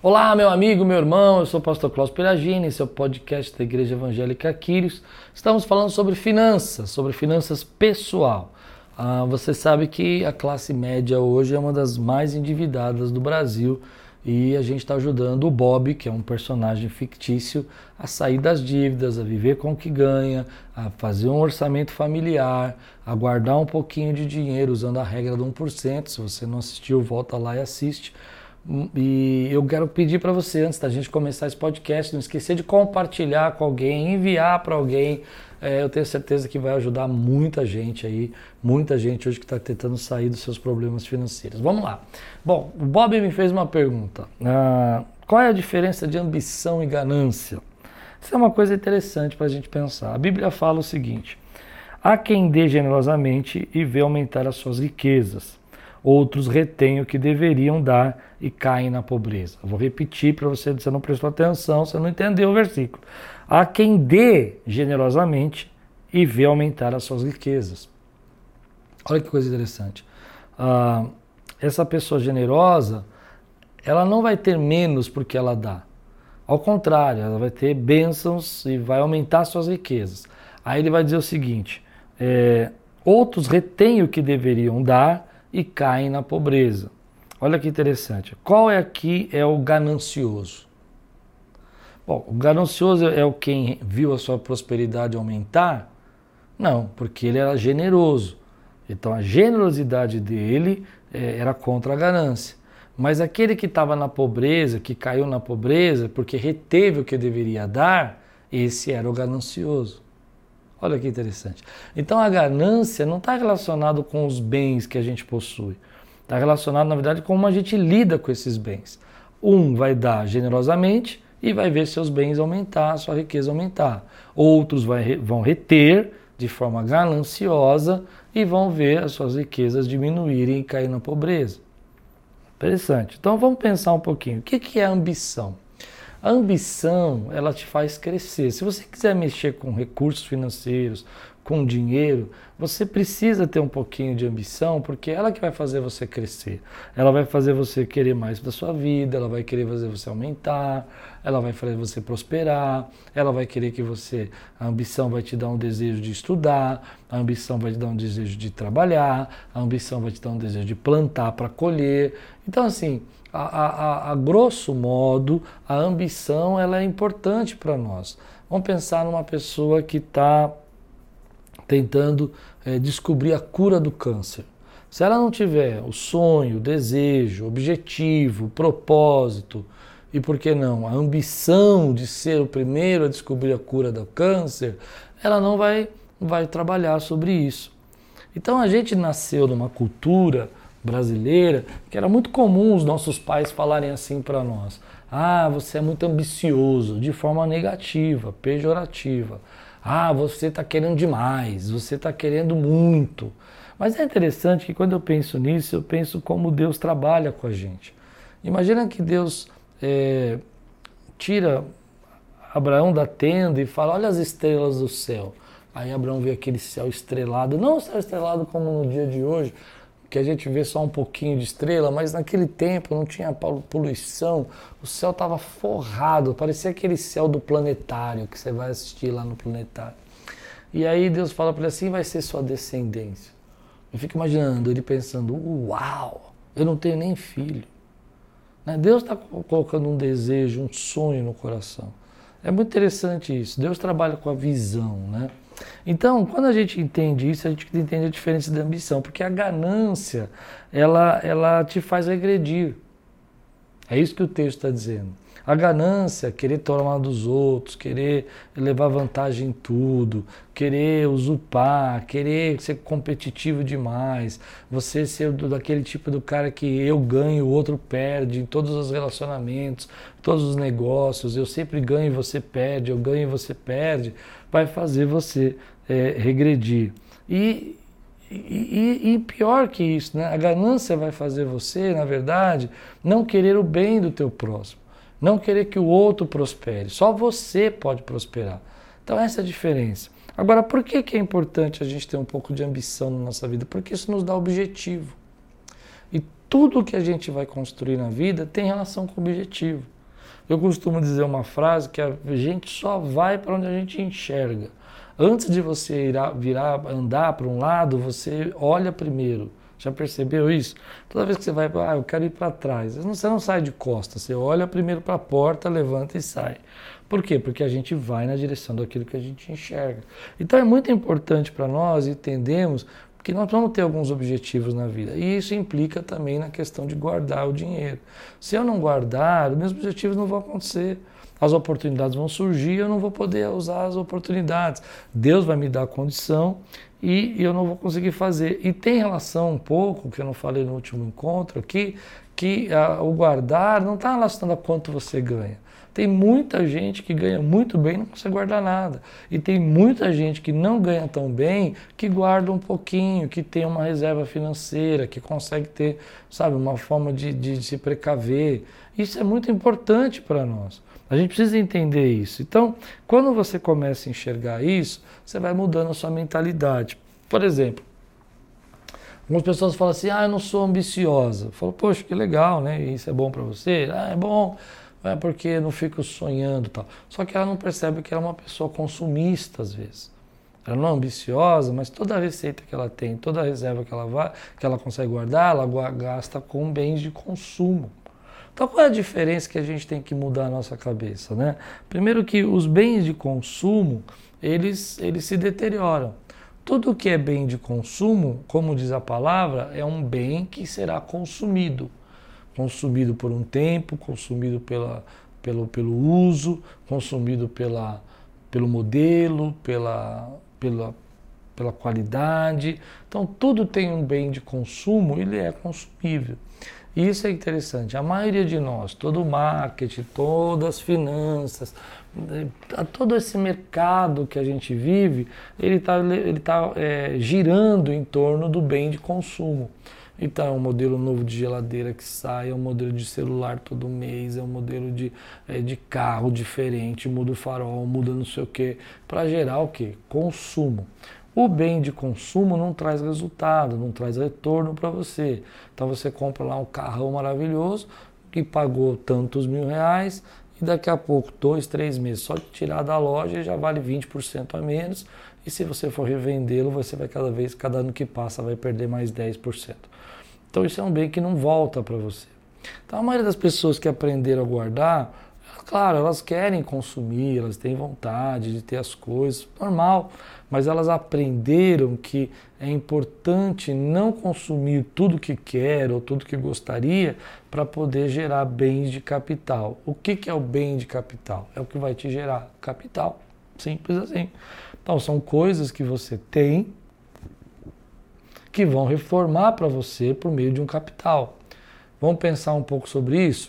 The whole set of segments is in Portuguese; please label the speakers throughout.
Speaker 1: Olá, meu amigo, meu irmão, eu sou o pastor Cláudio Peragini, esse é o podcast da Igreja Evangélica Quírios. Estamos falando sobre finanças pessoal. Você sabe que a classe média hoje é uma das mais endividadas do Brasil e a gente está ajudando o Bob, que é um personagem fictício, a sair das dívidas, a viver com o que ganha, a fazer um orçamento familiar, a guardar um pouquinho de dinheiro usando a regra do 1%. Se você não assistiu, volta lá e assiste. E eu quero pedir para você, antes da gente começar esse podcast, não esquecer de compartilhar com alguém, enviar para alguém. Eu tenho certeza que vai ajudar muita gente aí, muita gente hoje que está tentando sair dos seus problemas financeiros. Vamos lá. Bom, o Bob me fez uma pergunta. Qual é a diferença de ambição e ganância? Isso é uma coisa interessante para a gente pensar. A Bíblia fala o seguinte: há quem dê generosamente e vê aumentar as suas riquezas. Outros retêm o que deveriam dar e caem na pobreza. Eu vou repetir para você não prestou atenção, você não entendeu o versículo. Há quem dê generosamente e vê aumentar as suas riquezas. Olha que coisa interessante. Essa pessoa generosa, ela não vai ter menos porque ela dá. Ao contrário, ela vai ter bênçãos e vai aumentar suas riquezas. Aí ele vai dizer o seguinte: outros retêm o que deveriam dar e caem na pobreza. Olha que interessante. Qual aqui é o ganancioso? Bom, o ganancioso é o quem viu a sua prosperidade aumentar? Não, porque ele era generoso. Então a generosidade dele era contra a ganância. Mas aquele que estava na pobreza, que caiu na pobreza, porque reteve o que deveria dar, esse era o ganancioso. Olha que interessante. Então a ganância não está relacionada com os bens que a gente possui. Está relacionado, na verdade, com como a gente lida com esses bens. Um vai dar generosamente e vai ver seus bens aumentar, sua riqueza aumentar. Outros vão reter de forma gananciosa e vão ver as suas riquezas diminuírem e cair na pobreza. Interessante. Então vamos pensar um pouquinho. O que é ambição? A ambição, ela te faz crescer. Se você quiser mexer com recursos financeiros, com dinheiro, você precisa ter um pouquinho de ambição, porque ela que vai fazer você crescer. Ela vai fazer você querer mais da sua vida, ela vai querer fazer você aumentar, ela vai fazer você prosperar, ela vai querer que você... A ambição vai te dar um desejo de estudar, a ambição vai te dar um desejo de trabalhar, a ambição vai te dar um desejo de plantar para colher. Então, assim... A grosso modo, a ambição ela é importante para nós. Vamos pensar numa pessoa que está tentando descobrir a cura do câncer. Se ela não tiver o sonho, o desejo, o objetivo, o propósito e, por que não, a ambição de ser o primeiro a descobrir a cura do câncer, ela não vai trabalhar sobre isso. Então a gente nasceu numa cultura brasileira, que era muito comum os nossos pais falarem assim para nós: você é muito ambicioso, de forma negativa, pejorativa. Você está querendo demais, você está querendo muito. Mas é interessante que quando eu penso nisso, eu penso como Deus trabalha com a gente. Imagina que Deus tira Abraão da tenda e fala: olha as estrelas do céu. Aí Abraão vê aquele céu estrelado, não o céu estrelado como no dia de hoje, que a gente vê só um pouquinho de estrela, mas naquele tempo não tinha poluição, o céu estava forrado, parecia aquele céu do planetário, que você vai assistir lá no planetário. E aí Deus fala para ele assim: vai ser sua descendência. Eu fico imaginando ele pensando: uau, eu não tenho nem filho. Deus está colocando um desejo, um sonho no coração. É muito interessante isso, Deus trabalha com a visão, né? Então, quando a gente entende isso, a gente entende a diferença da ambição, porque a ganância, ela te faz regredir. É isso que o texto está dizendo. A ganância, querer tomar dos outros, querer levar vantagem em tudo, querer usurpar, querer ser competitivo demais, você ser daquele tipo do cara que eu ganho, o outro perde em todos os relacionamentos, todos os negócios, eu sempre ganho e você perde, eu ganho e você perde, vai fazer você regredir. E pior que isso, né? A ganância vai fazer você, na verdade, não querer o bem do teu próximo, não querer que o outro prospere, só você pode prosperar. Então essa é a diferença. Agora, por que é importante a gente ter um pouco de ambição na nossa vida? Porque isso nos dá objetivo. E tudo que a gente vai construir na vida tem relação com o objetivo. Eu costumo dizer uma frase que a gente só vai para onde a gente enxerga. Antes de você andar para um lado, você olha primeiro. Já percebeu isso? Toda vez que você vai, eu quero ir para trás. Você não sai de costas, você olha primeiro para a porta, levanta e sai. Por quê? Porque a gente vai na direção daquilo que a gente enxerga. Então é muito importante para nós entendermos que nós vamos ter alguns objetivos na vida. E isso implica também na questão de guardar o dinheiro. Se eu não guardar, os meus objetivos não vão acontecer. As oportunidades vão surgir, eu não vou poder usar as oportunidades. Deus vai me dar a condição e eu não vou conseguir fazer. E tem relação um pouco, que eu não falei no último encontro aqui, que o guardar não está relacionado a quanto você ganha. Tem muita gente que ganha muito bem e não consegue guardar nada. E tem muita gente que não ganha tão bem, que guarda um pouquinho, que tem uma reserva financeira, que consegue ter, sabe, uma forma de se precaver. Isso é muito importante para nós. A gente precisa entender isso. Então, quando você começa a enxergar isso, você vai mudando a sua mentalidade. Por exemplo, algumas pessoas falam assim, eu não sou ambiciosa. Eu falo, poxa, que legal, né? Isso é bom para você? É bom. É porque eu não fico sonhando e tal. Só que ela não percebe que ela é uma pessoa consumista às vezes. Ela não é ambiciosa, mas toda a receita que ela tem, toda a reserva que ela consegue guardar, ela gasta com bens de consumo. Então qual é a diferença que a gente tem que mudar a nossa cabeça, né? Primeiro que os bens de consumo, eles se deterioram. Tudo que é bem de consumo, como diz a palavra, é um bem que será consumido. Consumido por um tempo, consumido pelo uso, consumido pelo modelo, pela qualidade. Então, tudo tem um bem de consumo, ele é consumível. E isso é interessante. A maioria de nós, todo o marketing, todas as finanças, todo esse mercado que a gente vive, ele tá girando em torno do bem de consumo. Então, é um modelo novo de geladeira que sai, é um modelo de celular todo mês, é um modelo de carro diferente, muda o farol, muda não sei o quê, para gerar o quê? Consumo. O bem de consumo não traz resultado, não traz retorno para você. Então, você compra lá um carrão maravilhoso e pagou tantos R$1.000 e daqui a pouco, 2, 3 meses, só de tirar da loja já vale 20% a menos. E se você for revendê-lo, você vai cada ano que passa, vai perder mais 10%. Então isso é um bem que não volta para você. Então a maioria das pessoas que aprenderam a guardar, claro, elas querem consumir, elas têm vontade de ter as coisas, normal, mas elas aprenderam que é importante não consumir tudo que quer ou tudo que gostaria para poder gerar bens de capital. O que é o bem de capital? É o que vai te gerar capital, simples assim. Então são coisas que você tem que vão reformar para você por meio de um capital. Vamos pensar um pouco sobre isso?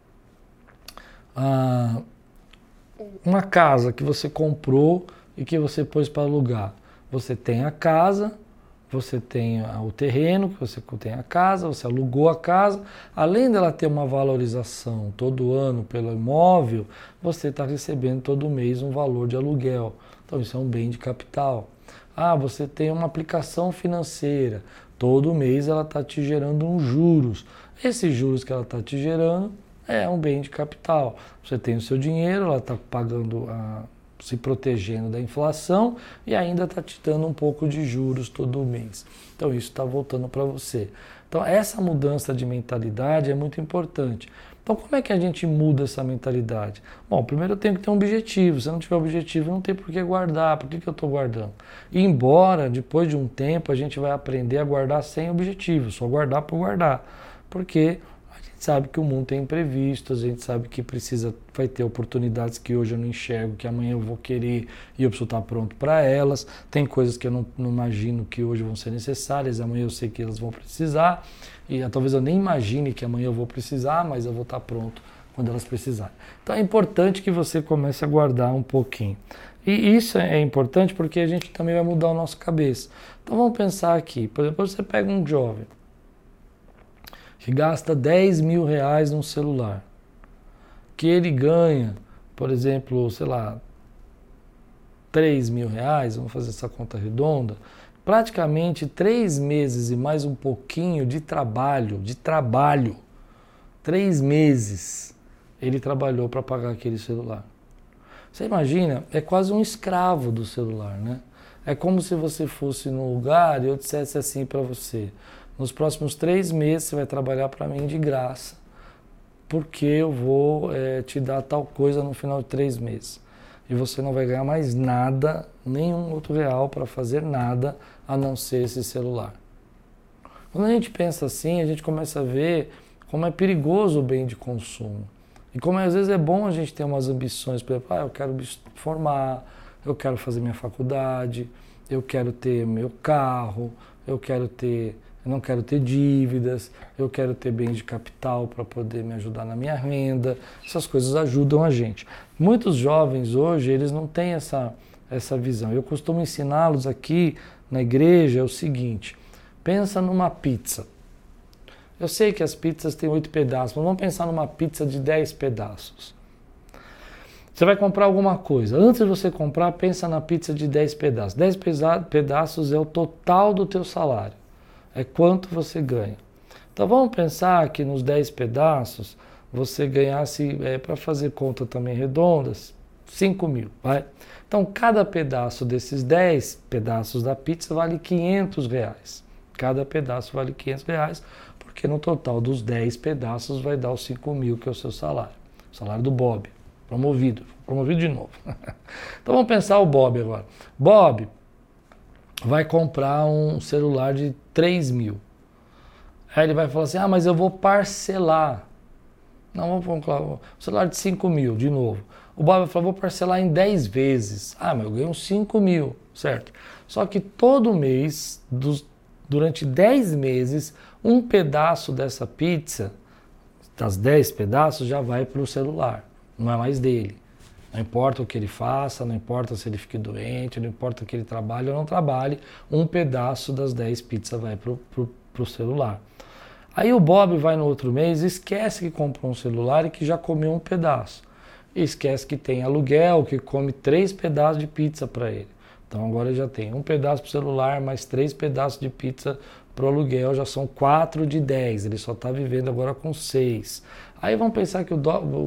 Speaker 1: Uma casa que você comprou e que você pôs para alugar. Você tem a casa, você tem o terreno, você tem a casa, você alugou a casa. Além dela ter uma valorização todo ano pelo imóvel, você está recebendo todo mês um valor de aluguel. Então isso é um bem de capital. Você tem uma aplicação financeira. Todo mês ela está te gerando uns juros. Esses juros que ela está te gerando é um bem de capital. Você tem o seu dinheiro, ela está pagando, se protegendo da inflação e ainda está te dando um pouco de juros todo mês. Então isso está voltando para você. Então essa mudança de mentalidade é muito importante. Então como é que a gente muda essa mentalidade? Bom, primeiro eu tenho que ter um objetivo. Se eu não tiver objetivo, não tem por que guardar. Por que eu estou guardando? E embora, depois de um tempo, a gente vai aprender a guardar sem objetivo, só guardar por guardar. Porque a gente sabe que o mundo tem imprevistos, a gente sabe que vai ter oportunidades que hoje eu não enxergo, que amanhã eu vou querer e eu preciso estar pronto para elas. Tem coisas que eu não imagino que hoje vão ser necessárias, amanhã eu sei que elas vão precisar. E talvez eu nem imagine que amanhã eu vou precisar, mas eu vou estar pronto quando elas precisarem. Então é importante que você comece a guardar um pouquinho. E isso é importante porque a gente também vai mudar a nossa cabeça. Então vamos pensar aqui. Por exemplo, você pega um jovem que gasta R$10.000 num celular, que ele ganha, por exemplo, sei lá, R$3.000, vamos fazer essa conta redonda, praticamente 3 meses e mais um pouquinho de trabalho, 3 meses, ele trabalhou para pagar aquele celular. Você imagina, é quase um escravo do celular, né? É como se você fosse num lugar e eu dissesse assim para você: nos próximos 3 meses você vai trabalhar para mim de graça, porque eu vou te dar tal coisa no final de 3 meses. E você não vai ganhar mais nada, nenhum outro real para fazer nada, a não ser esse celular. Quando a gente pensa assim, a gente começa a ver como é perigoso o bem de consumo. E como às vezes é bom a gente ter umas ambições, por exemplo, eu quero me formar, eu quero fazer minha faculdade, eu quero ter meu carro, eu não quero ter dívidas, eu quero ter bens de capital para poder me ajudar na minha renda. Essas coisas ajudam a gente. Muitos jovens hoje, eles não têm essa visão. Eu costumo ensiná-los aqui na igreja o seguinte: pensa numa pizza. Eu sei que as pizzas têm 8 pedaços, mas vamos pensar numa pizza de 10 pedaços. Você vai comprar alguma coisa. Antes de você comprar, pensa na pizza de 10 pedaços. 10 pedaços é o total do teu salário. É quanto você ganha. Então vamos pensar que nos 10 pedaços você ganhasse, para fazer conta também redondas, 5 mil. Vai? Então cada pedaço desses 10 pedaços da pizza vale R$500. Cada pedaço vale R$500, porque no total dos 10 pedaços vai dar os 5 mil, que é o seu salário. O salário do Bob. Promovido de novo. Então vamos pensar o Bob agora. Bob vai comprar um celular de 3 mil. Aí ele vai falar assim: mas eu vou parcelar. Não, vamos comprar um celular de 5 mil, de novo. O Bob vai falar: vou parcelar em 10 vezes. Mas eu ganho 5 mil, certo? Só que todo mês, durante 10 meses, um pedaço dessa pizza, das 10 pedaços, já vai para o celular. Não é mais dele. Não importa o que ele faça, não importa se ele fique doente, não importa que ele trabalhe ou não trabalhe, um pedaço das 10 pizzas vai pro celular. Aí o Bob vai no outro mês, esquece que comprou um celular e que já comeu um pedaço. E esquece que tem aluguel, que come 3 pedaços de pizza para ele. Então agora ele já tem um pedaço pro celular, mais 3 pedaços de pizza pro aluguel, já são 4 de 10. Ele só está vivendo agora com 6. Aí vamos pensar que o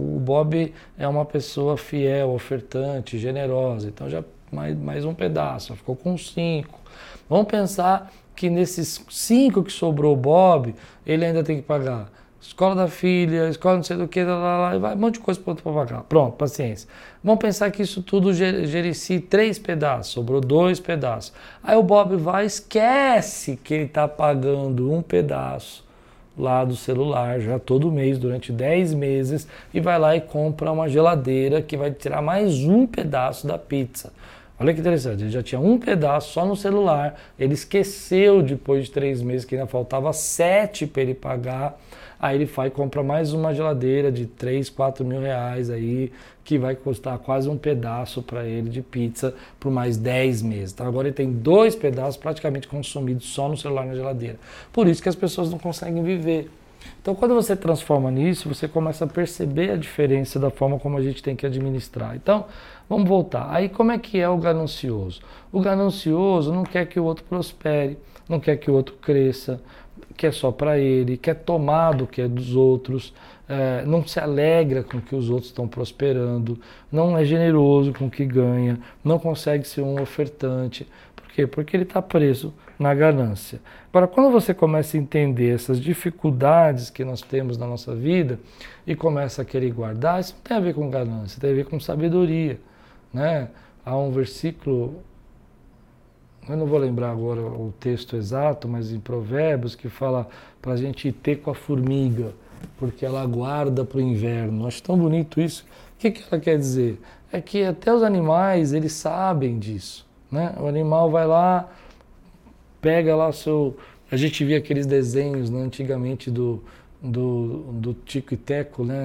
Speaker 1: Bob é uma pessoa fiel, ofertante, generosa. Então já mais um pedaço, ficou com 5. Vamos pensar que nesses 5 que sobrou o Bob, ele ainda tem que pagar escola da filha, escola não sei do que, vai um monte de coisa para pagar. Pronto, paciência. Vamos pensar que isso tudo gerencia 3 pedaços, sobrou 2 pedaços. Aí o Bob vai, esquece que ele está pagando um pedaço lá do celular, já todo mês, durante 10 meses, e vai lá e compra uma geladeira que vai tirar mais um pedaço da pizza. Olha que interessante, ele já tinha um pedaço só no celular, ele esqueceu depois de 3 meses que ainda faltava 7 para ele pagar. Aí ele vai e compra mais uma geladeira de 3, 4 mil reais aí, que vai custar quase um pedaço para ele de pizza por mais 10 meses. Então agora ele tem 2 pedaços praticamente consumidos só no celular, na geladeira. Por isso que as pessoas não conseguem viver. Então quando você transforma nisso, você começa a perceber a diferença da forma como a gente tem que administrar. Então, vamos voltar. Aí como é que é o ganancioso? O ganancioso não quer que o outro prospere, não quer que o outro cresça, quer só para ele, quer tomar do que é dos outros, não se alegra com que os outros estão prosperando, não é generoso com o que ganha, não consegue ser um ofertante. Por quê? Porque ele está preso na ganância. Agora, quando você começa a entender essas dificuldades que nós temos na nossa vida e começa a querer guardar, isso não tem a ver com ganância, tem a ver com sabedoria, né? Há um versículo, eu não vou lembrar agora o texto exato, mas em Provérbios, que fala para a gente ter com a formiga, porque ela guarda para o inverno. Acho tão bonito isso. O que ela quer dizer? É que até os animais, eles sabem disso, né? O animal vai lá, pega lá o seu... A gente via aqueles desenhos, né, antigamente do Tico e Teco, né?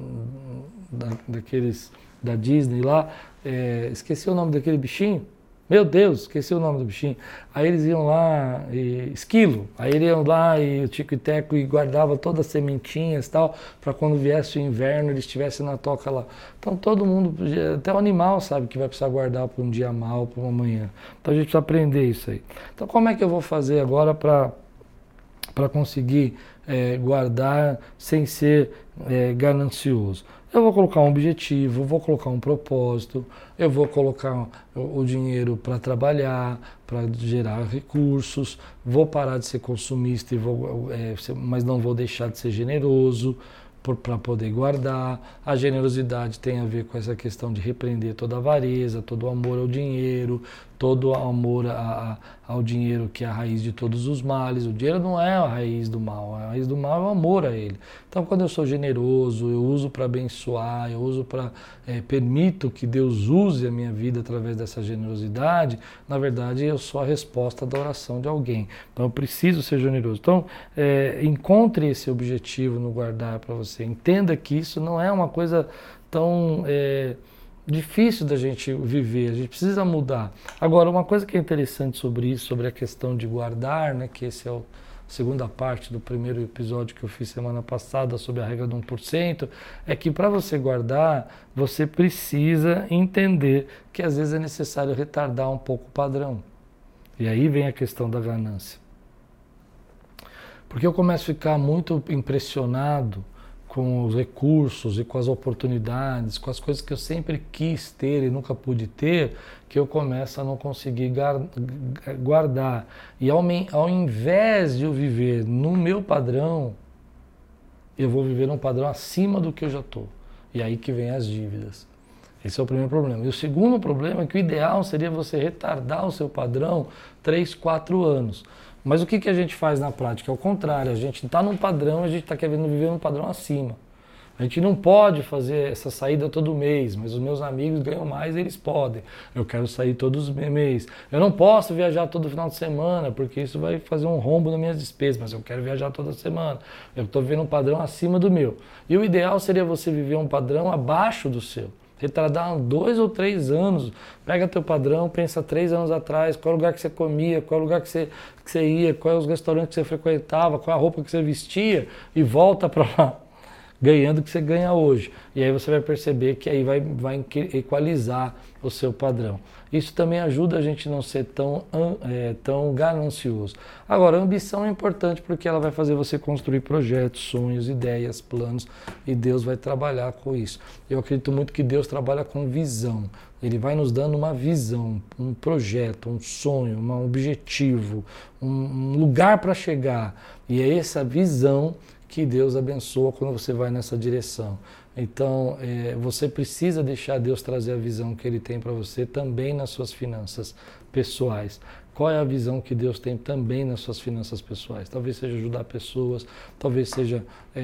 Speaker 1: Daqueles da Disney lá. Esqueci o nome daquele bichinho. Meu Deus, esqueci o nome do bichinho. Aí eles iam lá, esquilo. Aí eles iam lá e o Tico e Teco e guardava todas as sementinhas e tal, para quando viesse o inverno eles estivessem na toca lá. Então todo mundo, até o animal sabe que vai precisar guardar para um dia mal, para uma manhã. Então a gente precisa aprender isso aí. Então como é que eu vou fazer agora para conseguir guardar sem ser ganancioso? Eu vou colocar um objetivo, vou colocar um propósito, eu vou colocar o dinheiro para trabalhar, para gerar recursos, vou parar de ser consumista, mas não vou deixar de ser generoso para poder guardar. A generosidade tem a ver com essa questão de repreender toda a avareza, todo o amor ao dinheiro, todo o amor ao dinheiro, que é a raiz de todos os males. O dinheiro não é a raiz do mal, a raiz do mal é o amor a ele. Então, quando eu sou generoso, eu uso para abençoar, eu uso para permito que Deus use a minha vida através dessa generosidade, na verdade eu sou a resposta da oração de alguém. Então eu preciso ser generoso. Então encontre esse objetivo no guardar para você. Entenda que isso não é uma coisa tão difícil da gente viver, a gente precisa mudar. Agora, uma coisa que é interessante sobre isso, sobre a questão de guardar, né, que esse é a segunda parte do primeiro episódio que eu fiz semana passada sobre a regra do 1%, é que para você guardar, você precisa entender que às vezes é necessário retardar um pouco o padrão. E aí vem a questão da ganância. Porque eu começo a ficar muito impressionado com os recursos e com as oportunidades, com as coisas que eu sempre quis ter e nunca pude ter, que eu começo a não conseguir guardar. E ao invés de eu viver no meu padrão, eu vou viver num padrão acima do que eu já estou. E aí que vem as dívidas. Esse é o primeiro problema. E o segundo problema é que o ideal seria você retardar o seu padrão 3, 4 anos. Mas o que a gente faz na prática? É o contrário, a gente está num padrão, a gente está querendo viver num padrão acima. A gente não pode fazer essa saída todo mês, mas os meus amigos ganham mais, eles podem. Eu quero sair todos os meses. Eu não posso viajar todo final de semana, porque isso vai fazer um rombo nas minhas despesas, mas eu quero viajar toda semana. Eu estou vivendo um padrão acima do meu. E o ideal seria você viver um padrão abaixo do seu. Retardar 2 ou 3 anos, pega teu padrão, pensa 3 anos atrás, qual é o lugar que você comia, qual é o lugar que você ia, qual é os restaurantes que você frequentava, qual é a roupa que você vestia e volta para lá, ganhando o que você ganha hoje. E aí você vai perceber que aí vai equalizar o seu padrão. Isso também ajuda a gente a não ser tão ganancioso. Agora, a ambição é importante porque ela vai fazer você construir projetos, sonhos, ideias, planos, e Deus vai trabalhar com isso. Eu acredito muito que Deus trabalha com visão. Ele vai nos dando uma visão, um projeto, um sonho, um objetivo, um lugar para chegar. E é essa visão que Deus abençoa quando você vai nessa direção. Então, você precisa deixar Deus trazer a visão que Ele tem para você também nas suas finanças pessoais. Qual é a visão que Deus tem também nas suas finanças pessoais? Talvez seja ajudar pessoas, talvez seja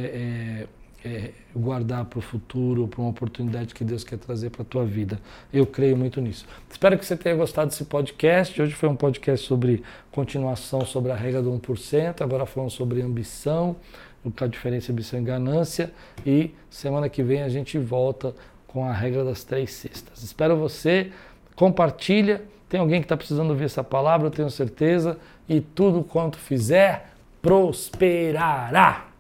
Speaker 1: guardar para o futuro, para uma oportunidade que Deus quer trazer para a tua vida. Eu creio muito nisso. Espero que você tenha gostado desse podcast. Hoje foi um podcast sobre continuação sobre a regra do 1%, agora falando sobre ambição, a diferença entre ambição e ganância, e semana que vem a gente volta com a regra das 3 cestas. Espero você, compartilha, tem alguém que está precisando ouvir essa palavra, eu tenho certeza, e tudo quanto fizer, prosperará.